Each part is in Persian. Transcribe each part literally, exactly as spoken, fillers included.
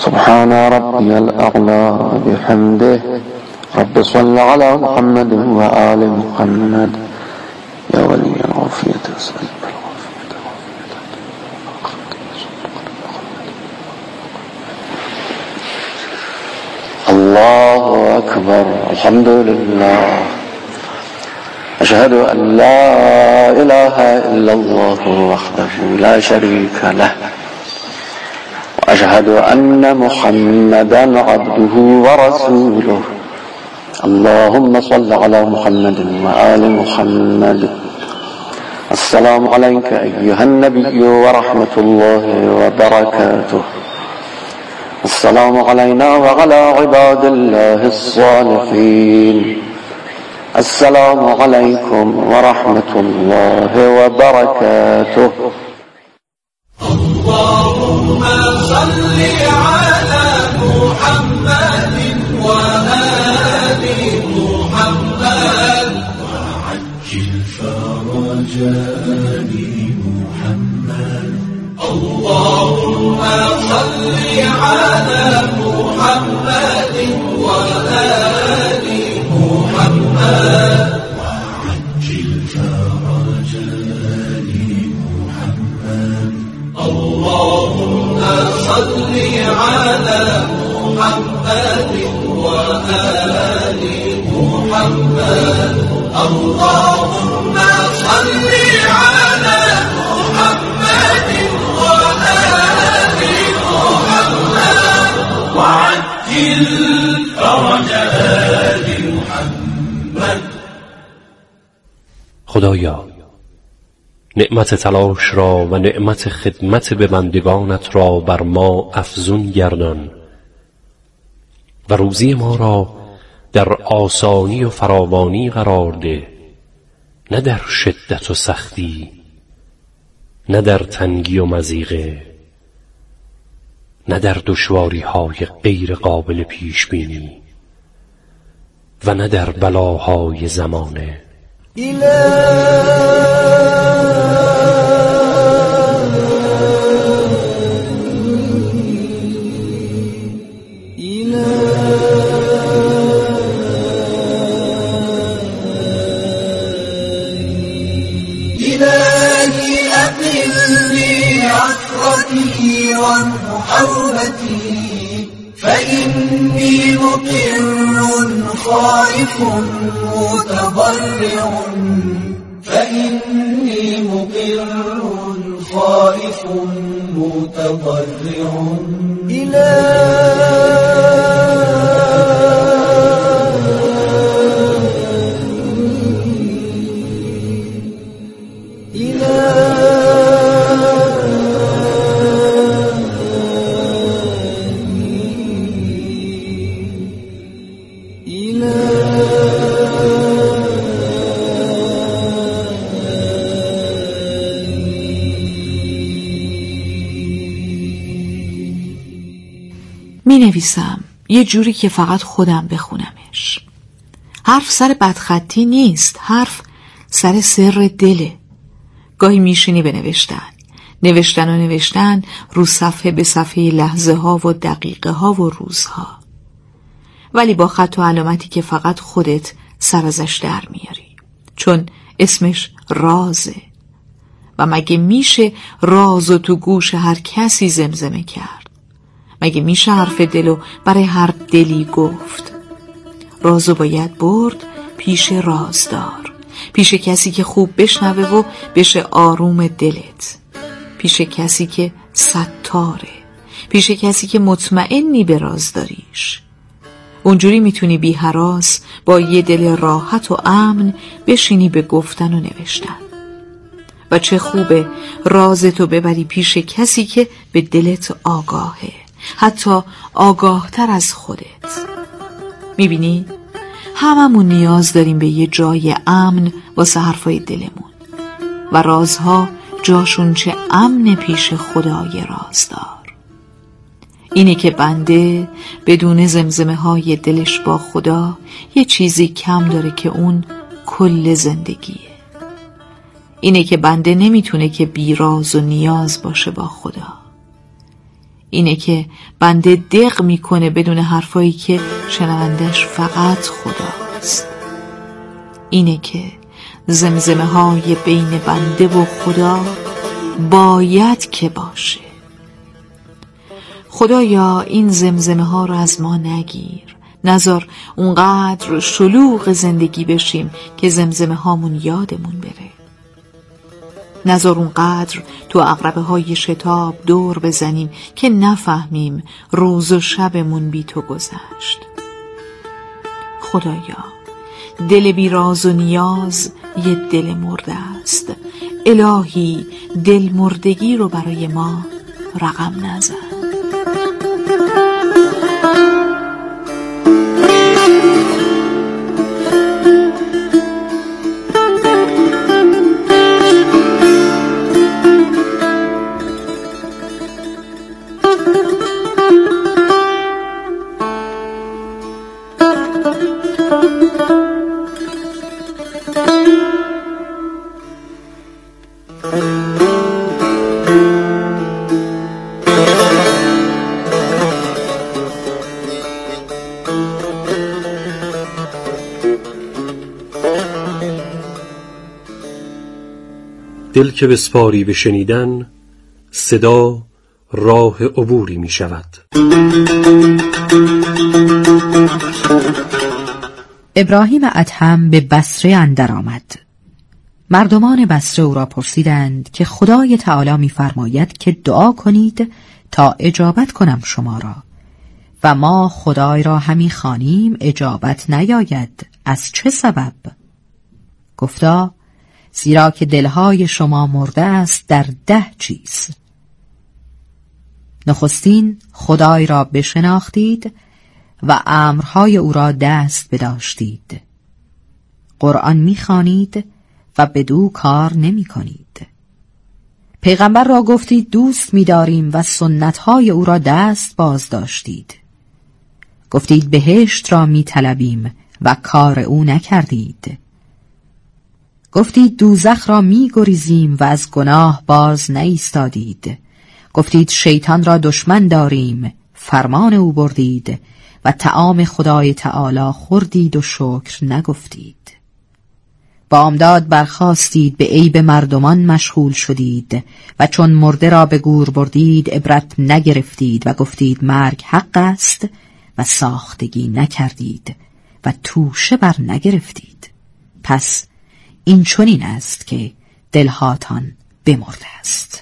سبحان ربي الأعلى بحمده رب صل على محمد وآل محمد يا ولي العافية أسأل الله أكبر الحمد لله أشهد أن لا إله إلا الله وحده لا شريك له وأشهد أن محمدا عبده ورسوله اللهم صل على محمد وآل محمد السلام عليك أيها النبي ورحمة الله وبركاته السلام علينا وعلى عباد الله الصالحين السلام عليكم ورحمة الله وبركاته اللهم صل على محمد وآل محمد وعجل فرج آل محمد اللهم صل على محمد وآل محمد وعجل فرج آل محمد اللهم صل على محمد وآل محمد اللهم صل على محمد وآل محمد وعجل فرج آل محمد. خدایا نعمت تلاش را و نعمت خدمت به بندگانت را بر ما افزون گردان و روزی ما را در آسانی و فراوانی قرار ده، نه در شدت و سختی، نه در تنگی و مضیقه، نه در دشواری های غیر قابل پیش بینی و نه در بلاهای زمانه. إلهي أقلني عثرتي ومحاولتي فإني مقر خائف متضرع فإني مقر خائف متضرع می نویسم یه جوری که فقط خودم بخونمش. حرف سر بدخطی نیست، حرف سر سر دله. گاهی میشینی به نوشتن نوشتن و نوشتن رو صفحه به صفحه لحظه ها و دقیقه ها و روزها، ولی با خط و علامتی که فقط خودت سر ازش در میاری، چون اسمش رازه. و مگه میشه رازو تو گوش هر کسی زمزمه کرد؟ مگه میشه حرف دلو برای هر دلی گفت؟ رازو باید برد پیش رازدار، پیش کسی که خوب بشنوه و بشه آروم دلت، پیش کسی که ستاره، پیش کسی که مطمئنی به رازداریش. اونجوری میتونی بی هراس با یه دل راحت و امن بشینی به گفتن و نوشتن. و چه خوبه رازتو ببری پیش کسی که به دلت آگاهه، حتی آگاهتر از خودت. میبینی؟ هممون نیاز داریم به یه جای امن واسه حرفای دلمون، و رازها جاشون چه امن پیش خدای رازدار. اینه که بنده بدون زمزمه های دلش با خدا یه چیزی کم داره که اون کل زندگیه. اینه که بنده نمیتونه که بی راز و نیاز باشه با خدا. اینه که بنده دق میکنه بدون حرفایی که شنوندش فقط خداست. اینه که زمزمه های بین بنده و خدا باید که باشه. خدایا این زمزمه ها رو از ما نگیر، نذار اونقدر شلوغ زندگی بشیم که زمزمه هامون یادمون بره. نذار اونقدر تو عقربه های شتاب دور بزنیم که نفهمیم روز و شبمون بی تو گذشت. خدایا دل بی راز و نیاز یه دل مرده است. الهی دل مردگی رو برای ما رقم نزن. دل که بسپاری به شنیدن، صدا راه عبوری می شود. ابراهیم ادهم به بصره اندر آمد. مردمان بصره او را پرسیدند که خدای تعالی می فرماید که دعا کنید تا اجابت کنم شما را، و ما خدای را همی خوانیم اجابت نیاید، از چه سبب؟ گفتا زیرا که دلهای شما مرده است در ده چیز. نخستین خدای را بشناختید و امرهای او را دست بداشتید. قرآن می‌خوانید و بدو کار نمی کنید. پیغمبر را گفتید دوست می‌داریم و سنتهای او را دست باز داشتید. گفتید بهشت را می‌طلبیم و کار او نکردید. گفتید دوزخ را می گریزیم و از گناه باز نایستادید. گفتید شیطان را دشمن داریم، فرمان او بردید و طعام خدای تعالی خوردید و شکر نگفتید. بامداد برخاستید، به عیب مردمان مشغول شدید و چون مرده را به گور بردید عبرت نگرفتید و گفتید مرگ حق است و ساختگی نکردید و توشه بر نگرفتید. پس این چنین است که دلهاتان بمرده است.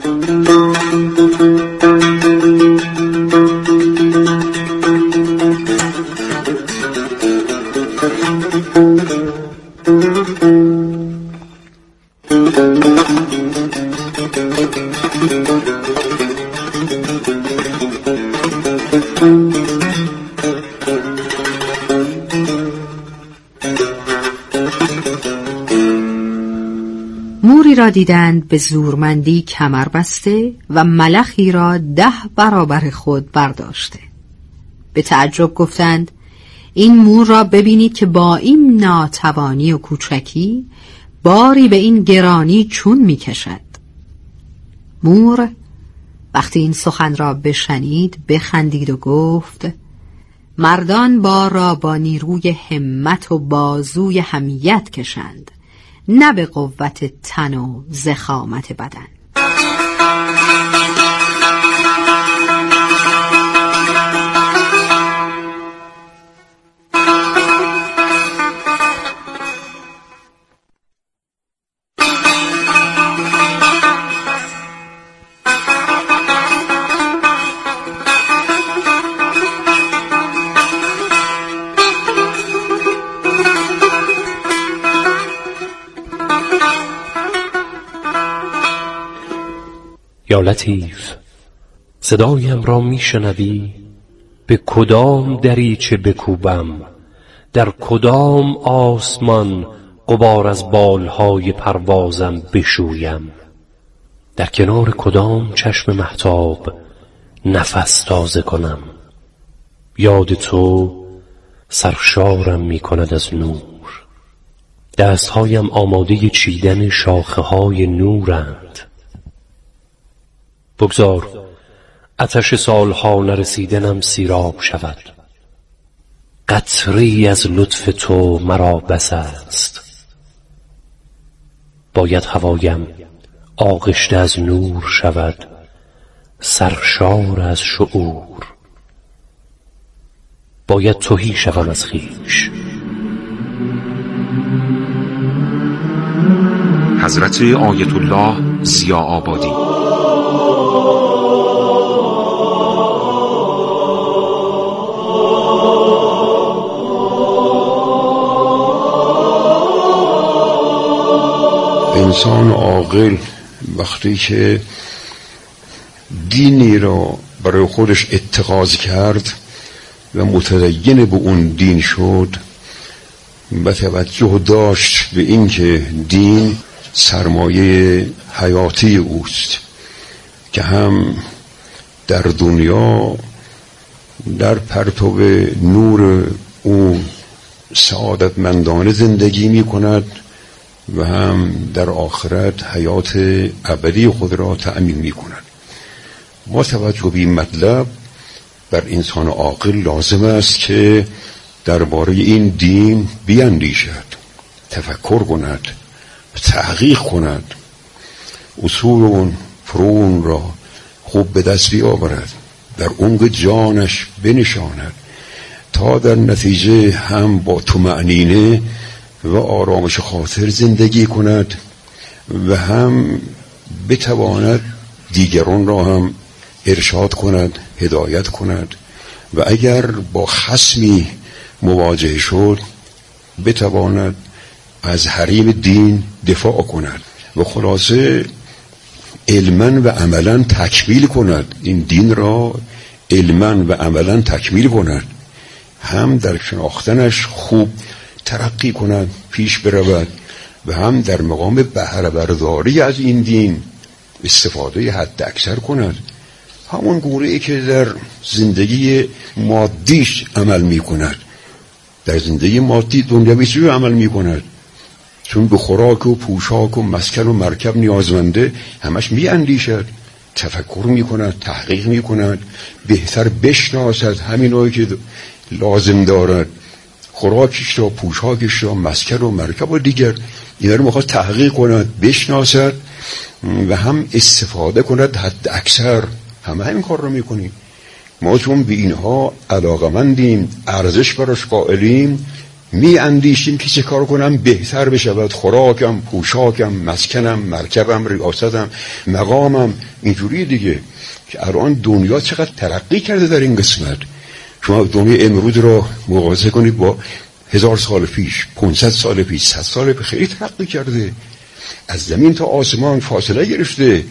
موری را دیدند به زورمندی کمر بسته و ملخی را ده برابر خود برداشته. به تعجب گفتند این مور را ببینید که با این ناتوانی و کوچکی باری به این گرانی چون می کشد. مور وقتی این سخن را بشنید بخندید و گفت مردان بار را با نیروی همت و بازوی حمیت کشند، نه به قوت تن و ضخامت بدن. یا لطیف، صدایم را میشنوی؟ به کدام دریچه بکوبم؟ در کدام آسمان غبار از بالهای پروازم بشویم؟ در کنار کدام چشم مهتاب نفس تازه کنم؟ یاد تو سرشارم می کند از نور، دستهایم آماده چیدن شاخه های نورند. بگذار آتش سالها نرسیدنم سیراب شود. قطره‌ای از لطف تو مرا بس است. باید هوایم آغشته از نور شود، سرشار از شعور. باید تهی شوم از خویش. حضرت آیت الله ضیا آبادی. انسان عاقل وقتی که دینی را برای خودش اتخاذ کرد و متدین به اون دین شد و توجه داشت به اینکه دین سرمایه حیاتی اوست که هم در دنیا در پرتو نور او سعادتمندانه زندگی می کند و هم در آخرت حیات ابدی خود را تأمین می کند. با توجه به این مطلب بر انسان عاقل لازم است که درباره این دین بیاندیشد، تفکر کند، تحقیق کند، اصول اون فرون را خوب به دست بیاورد، در عمق جانش بنشاند تا در نتیجه هم با طمأنینه و آرامش خاطر زندگی کند و هم بتواند دیگران را هم ارشاد کند، هدایت کند و اگر با خصمی مواجه شد بتواند از حریم دین دفاع کند و خلاصه علما و عملا تکمیل کند، این دین را علما و عملا تکمیل کند، هم در شناختنش خوب ترقی کند، پیش برود و هم در مقام بهره برداری از این دین استفاده حد اکثر کند. همون گوره‌ای که در زندگی مادیش عمل می کند، در زندگی مادی دنیویش رو عمل می کند، چون به خوراک و پوشاک و مسکن و مرکب نیازمنده، همش می اندیشد، تفکر می کند، تحقیق می کند، بهتر بشناسد همینایی که لازم دارد، خوراکش را، پوشاکش را، مسکن و مرکب و دیگر، اینا رو میخواد تحقیق کند، بشناسد و هم استفاده کند حد اکثر. همه همین کار رو میکنیم. ما چون به اینها علاقمندیم، ارزش براش قائلیم، می اندیشیم که چه کار کنم بهتر بشود، خوراکم، پوشاکم، مسکنم، مرکبم، ریاستم، مقامم، اینجوری دیگه. که الان دنیا چقدر ترقی کرده در این قسمت. شما دنیا امروز رو مقایسه کنید با هزار سال پیش، پانصد سال پیش، صد سال پیش، خیلی ترقی کرده. از زمین تا آسمان فاصله گرفته.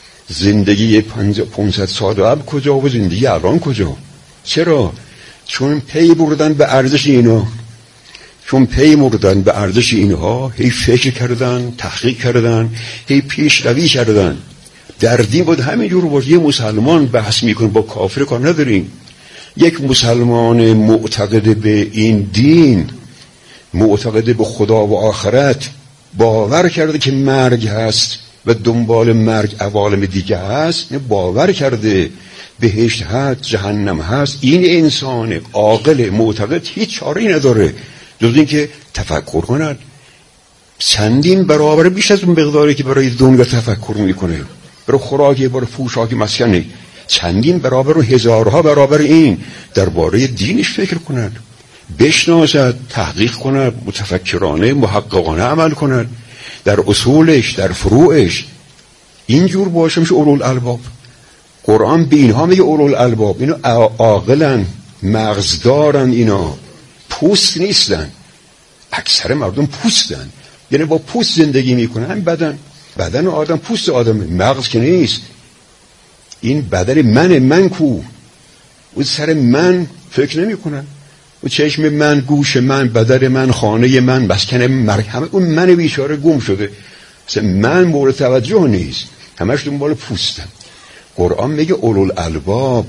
زندگی پانصد سال قبل کجا و زندگی الان کجا؟ چرا؟ چون پی بردن به ارزش اینا، چون پی بردن به ارزش اینها، هی فکر کردن، تحقیق کردن، هی پیشروی کردن. در دین بود همینجور باشه. یه مسلمان بحث میکنه با کافر کار نداریم. یک مسلمان معتقد به این دین، معتقد به خدا و آخرت، باور کرده که مرگ هست و دنبال مرگ عوالم دیگه هست، باور کرده بهشت هست، جهنم هست، این انسان عاقل معتقد هیچ چاره‌ای نداره جز این که تفکر کند. چندین برابر بیش از اون مقداری که برای دنیا تفکر میکنه، برای خوراکی، برای پوشاک، مسکنی، چندین برابر و هزارها برابر این درباره دینش فکر کند، بشناسد، تحقیق کند، متفکرانه، محققانه عمل کند در اصولش، در فروعش. اینجور باشه میشه اولو الالباب. قرآن به اینها میگه اولو الالباب. اینا عاقلن، مغز دارن، اینا پوست نیستن. اکثر مردم پوستن، یعنی با پوست زندگی میکنن. همین بدن بدن آدم پوست آدم، مغز که نیست. این بدن من من کو، اون سر من فکر نمی کنن، اون چشم من، گوش من، بدن من، خانه من، مسکن من، همه اون من بیچاره گم شده. اصلا من مورد توجه نیست، همش دنبال پوستن. قرآن میگه اولو الالباب،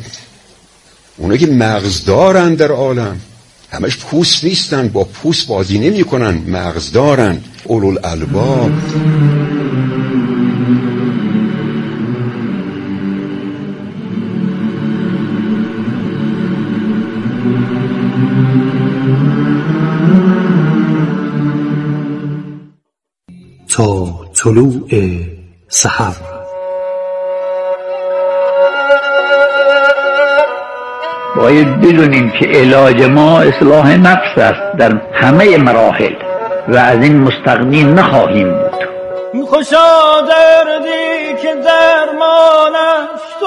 اونا که مغز دارن در عالم، همش پوست نیستن، با پوست بازی نمی کنن، مغز دارن. اولو الالباب. طلوع سحر. باید بدونیم که علاج ما اصلاح نفس است در همه مراحل و از این مستغنی نخواهیم بود. خوشا دردی که درمانش تو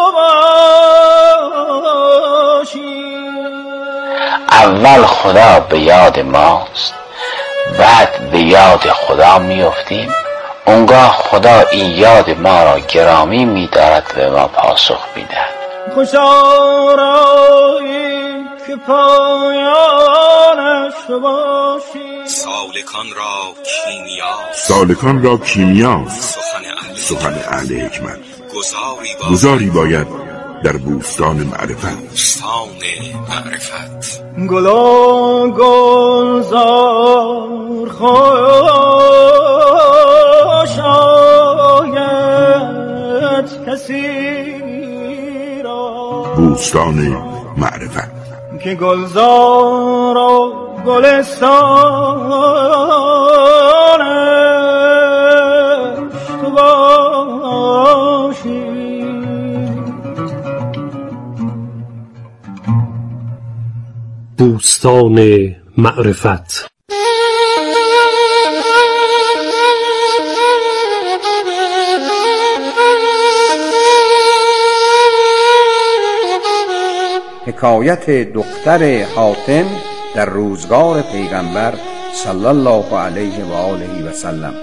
باشی. اول خدا به یاد ماست، بعد به یاد خدا میافتیم. اونگاه خدا این یاد ما را گرامی می‌دارد و به ما پاسخ می‌دهد. خوشا رایی که پایانش تو باشی. سالکان را کیمیاست، سالکان را کیمیاست سخن اهل حکمت. گذاری باید در بوستان معرفت. بوستان معرفت. گلا گلزار خوش آید کسی را. بوستان معرفت که گلزار و گلستانش تو باشی. بوستان معرفت. حکایت دختر حاتم در روزگار پیغمبر صلی الله علیه و آله و سلم.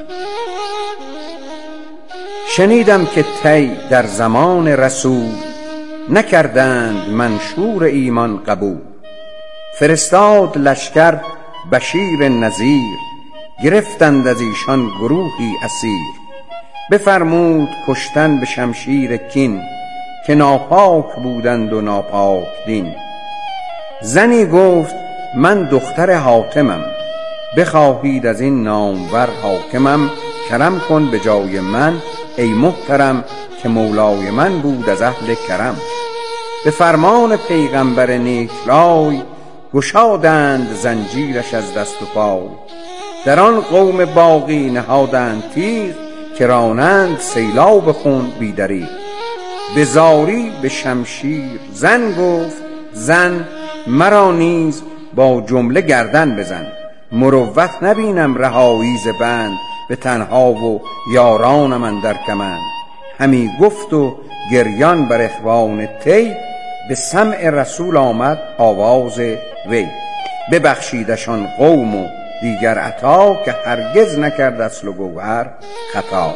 شنیدم که طی در زمان رسول نکردند منشور ایمان قبول. فرستاد لشکر بشیر نذیر، گرفتند از ایشان گروهی اسیر. بفرمود کشتن به شمشیر کین، که ناپاک بودند و ناپاک دین. زنی گفت من دختر حاتمم، بخواهید از این نامور حاکمم. کرم کن به جای من ای محترم، که مولای من بود از اهل کرم. به فرمان پیغمبر نیک رای، گشادند زنجیرش از دست و پای. در آن قوم باقی نهادند تیغ، که رانند سیلاب خون بی دریغ. به زاری به شمشیر زن گفت زن، مرا نیز با جمله گردن بزن. مروت نبینم رهایی ز بند، به تنها و یارانم اندر کمند. همی گفت و گریان بر اخوان طی، به سمع رسول آمد آواز وی. ببخشیدشان قوم و دیگر عطا، که هرگز نکرد اصل و گوهر خطا.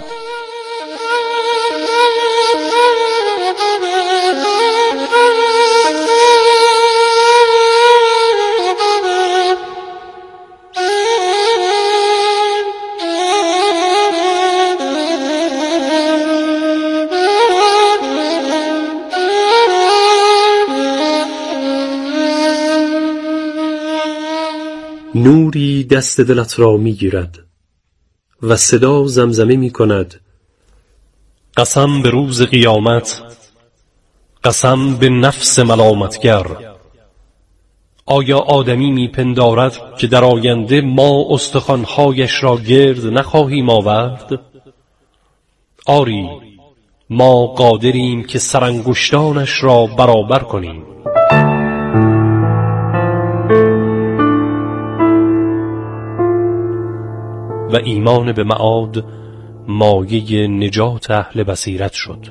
نوری دست دلت را می گیرد و صدا زمزمه می کند. قسم به روز قیامت، قسم به نفس ملامتگر. آیا آدمی می پندارد که در آینده ما استخوان‌هایش را گرد نخواهیم آورد؟ آری، ما قادریم که سرانگشتانش را برابر کنیم. و ایمان به معاد مایه نجات اهل بصیرت شد.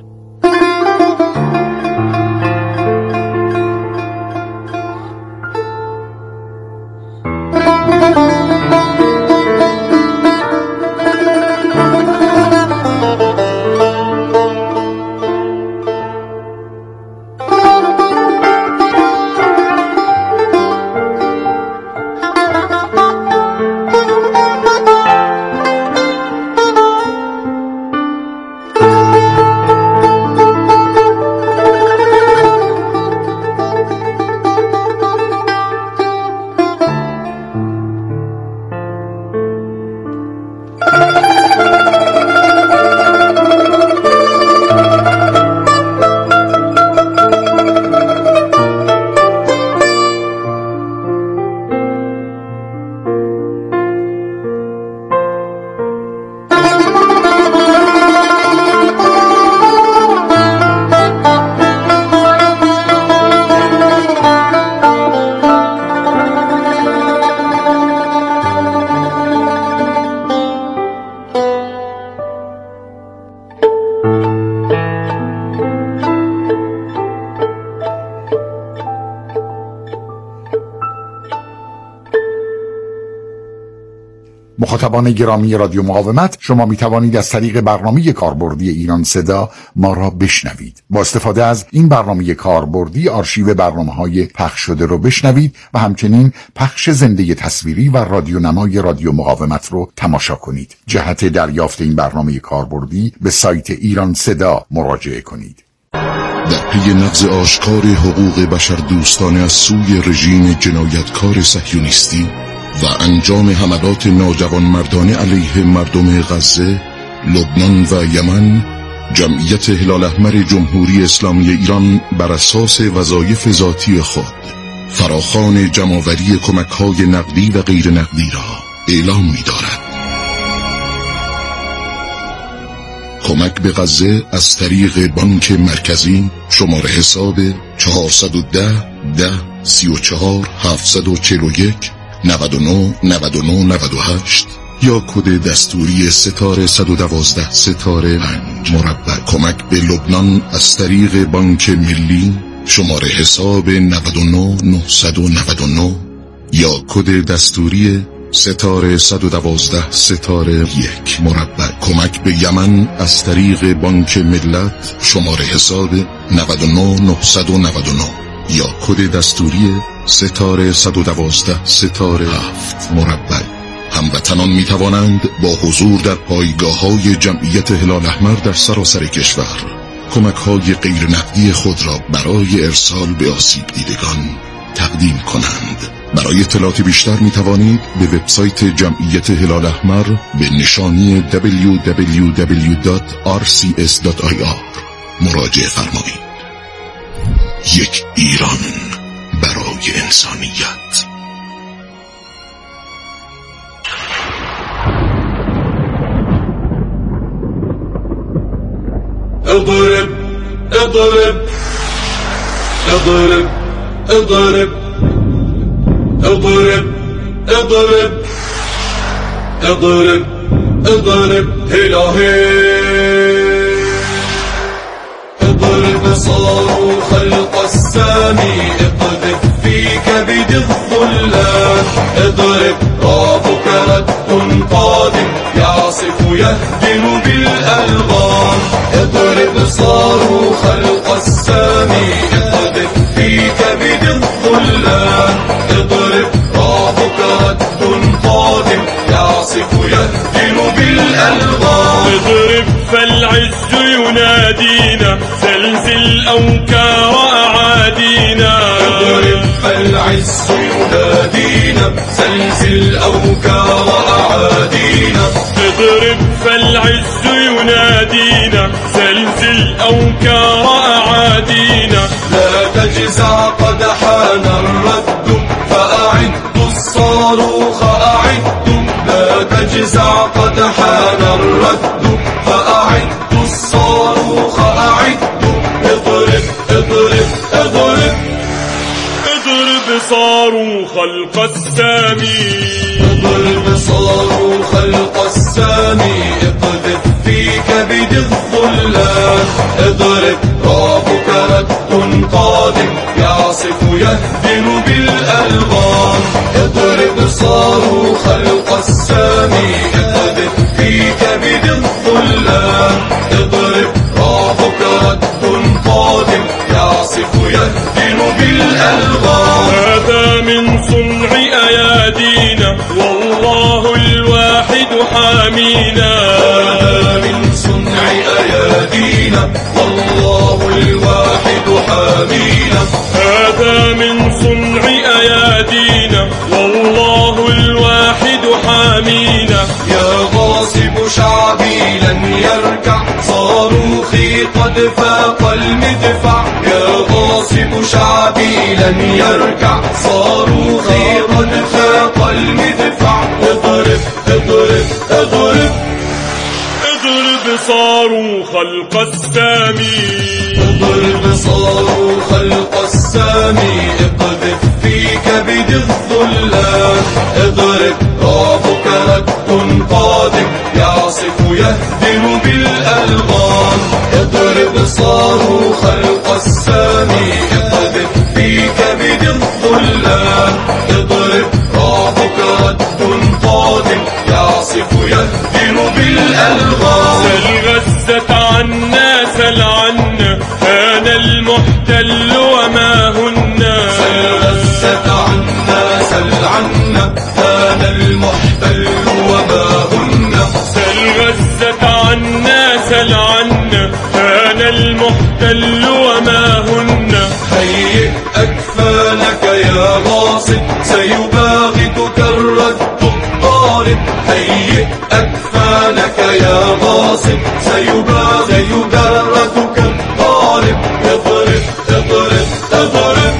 مخاطبان گرامی رادیو مقاومت، شما می توانید از طریق برنامه کاربردی ایران صدا ما را بشنوید. با استفاده از این برنامه کاربردی آرشیو برنامه‌های پخش شده رو بشنوید و همچنین پخش زنده تصویری و رادیو نمای رادیو مقاومت رو تماشا کنید. جهت دریافت این برنامه کاربردی به سایت ایران صدا مراجعه کنید. در پی نقض آشکار حقوق بشر دوستانه از سوی رژیم جنایتکار صهیونیستی و انجام حملات ناجوانمردانه علیه مردم غزه، لبنان و یمن، جمعیت هلال احمر جمهوری اسلامی ایران بر اساس وظایف ذاتی خود فراخوان جمع‌آوری کمک‌های نقدی و غیر نقدی را اعلام می‌دارد. کمک به غزه از طریق بانک مرکزی شماره حساب چهارصد و ده ده سی و چهار هفتصد و چهل و یک نود و نه نود و نه نود و هشت یا کد دستوری ستاره صد و دوازده ستاره پنج مربع. کمک به لبنان از طریق بانک ملی شماره حساب نود و نه نهصد و نود و نه یا کد دستوری ستاره صد و دوازده ستاره یک مربع. کمک به یمن از طریق بانک ملت شماره حساب نود و نه نهصد و نود و نه یا کد دستوری ستاره صد و دوازده ستاره هفت مربع. هموطنان می توانند با حضور در پایگاه‌های جمعیت هلال احمر در سراسر کشور کمک‌های غیر نقدی خود را برای ارسال به آسیب دیدگان تقدیم کنند. برای اطلاعات بیشتر می توانید به وبسایت جمعیت هلال احمر به نشانی دبلیو دبلیو دبلیو دات آر سی اس دات آی آر مراجعه فرمایید. یک ایران برای انسانیت. اضرب اضرب اضرب اضرب اضرب اضرب اضرب اضرب الهي اضرب صاروخ القسامي اقذف في كبد الظلام اضرب رابك رد قادم يعصف يهدم بالألغام اضرب صاروخ القسامي اقذف في كبد الظلام اضرب رابك رد قادم يعصف يهدم بالألغام اضرب فالعز ينادينا زلزل أوكار أعادينا اضرب فالعز ينادينا زلزل أوكار أعادينا اضرب فالعز ينادينا زلزل أوكار أعادينا لا تجزع قد حان الرد فأعدوا الصاروخ أعدوا لا تجزع قد حان الرد فأعدوا الصاروخ أعدوا اضرب اضرب اضرب اضرب صاروخ القسامي اضرب صاروخ القسامي اقذف في كبد الظلام اضرب رابك رد قادم يعصف يهدم بالألغام اضرب صاروخ القسامي اقذف في كبد الظلام اضرب رابك رد قادم يعصف يهدم بالألغام هذا من صنع أيادينا والله الواحد حامينا هذا من صنع أيادينا والله الواحد حامينا هذا من صنع أيادينا والله الواحد حامينا يا غاصب شعبي لن يركع صاروخي قد فاق المدفع يا غاصب شعبي لن يركع صاروخي قد فاق المدفع اضرب اضرب اضرب اضرب صاروخ القسامي اضرب صاروخ القسامي اقذف في كبد الظلام اضرب رابك رد قادم يعصف يهدم بالألغام اضرب صاروخ القسامي اقذف في كبد الظلام اضرب رابك رد قادم يعصف بالألغام. سل غزة عنا سل عنا كان المحتل وما هن. سل غزة عنا سل عنا كان المحتل وما هن. سل غزة عنا سل عنا كان المحتل وما هن. هيئ أكفانك يا غاصب سيباغتك الرد الطارد. هيئ أكفانك يا غاصب سيباغتك الطارد. اضرب اضرب اضرب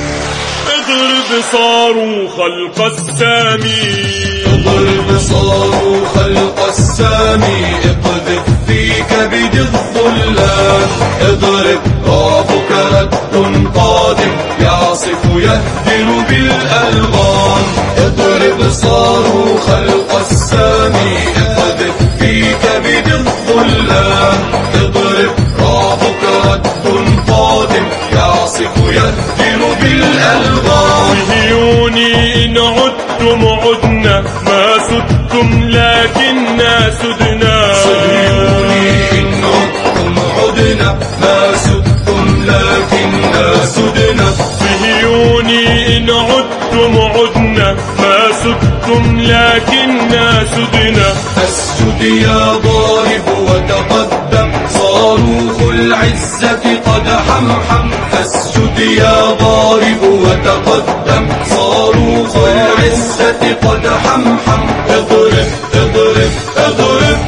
اضرب صاروخ القسامي. اضرب صاروخ القسامي اقذف في كبد الظلام. اضرب رعبك رد قادم يعصف يهدر بالألغام. اضرب صاروخ القسامي اقذف في كبد الظلام. اضرب رعبك رد قادم يعصف يهدر بالألغام. صهيوني إن عدتم عدنا ما سدتم لكننا سدنا. صهيوني إن عدتم عدنا ما سدتم لكننا سدنا. صهيوني إن عدتم عدنا ما سدتم لكننا سدنا. اسجد يا ضارب وتقدم صاروخ العزة قد حمحم. اسجد يا ضارب وتقدم صاروخ العزة قد حمحم. اضرب اضرب اضرب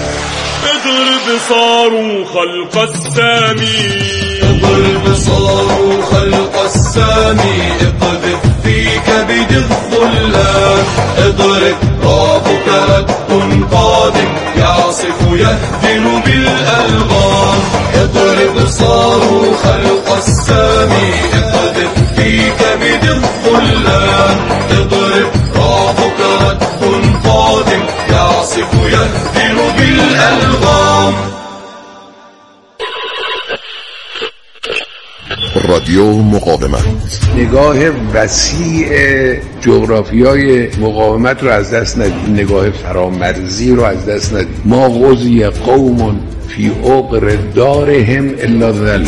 اضرب صاروخ القسامي. اضرب صاروخ القسامي اقذف في كبد الظلام. اضرب رعبك رد قادم يعصف يهدر بالألغام. اضرب صاروخ القسامي اقذف في كبد الظلام. اضرب رعبك رد قادم يعصف يهدر بالألغام. رادیو مقاومت نگاه وسیع جغرافیای مقاومت رو از دست ندید. نگاه فرامرزی رو از دست ندید. ما غزی قوم فی عقر دارهم الا ذل.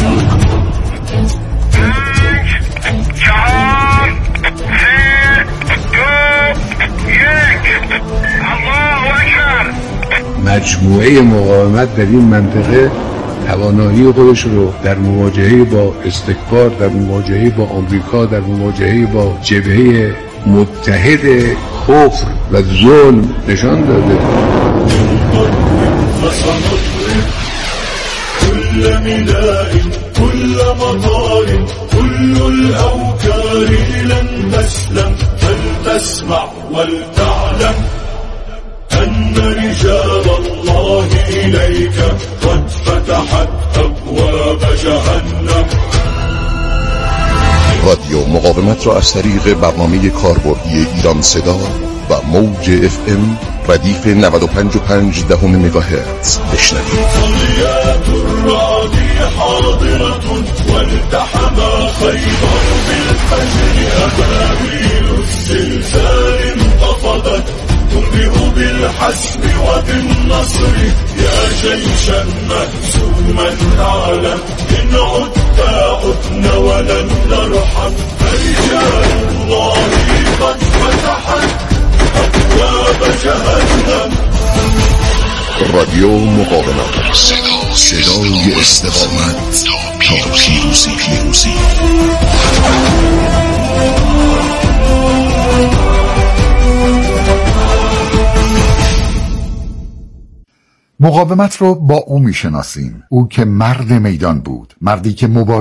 مجموعه مقاومت در این منطقه توانایی خودش رو در مواجهه با استکبار، در مواجهه با آمریکا، در مواجهه با جبهه متحد کفر و ظلم نشان داده. كل ملاء كل مطار كل الأوكار لن تسلم فلتسمع ولتعلم أن رجال الله إليك قد فتحت أبواب جهنم. رادیو مقاومت را از طریق برنامه کاربردی ایران صدا و موج اف ام ردیف نود و پنج و پنج دهم مگاهرتز بشنوید. صليات الرعد حاضرة والتحما خيبر بالفجر أبابيل الزلزال انتفضت تنبئ بالحسم وبالنصر. يا جيشا مهزوما اعلم إن عدت عدنا ولن نرحم. فرجال الله قد فتحت أبواب جهنم. رادیو مقاومت صدا صدای استقامت تا پیروزی پیروزی. مقاومت رو با او میشناسیم. او که مرد میدان بود، مردی که مبارزه